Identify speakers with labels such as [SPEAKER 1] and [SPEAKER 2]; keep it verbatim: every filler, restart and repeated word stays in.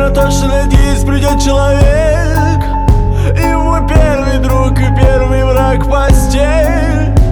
[SPEAKER 1] на то, что надеюсь, придет человек, и мой первый друг и первый враг постель.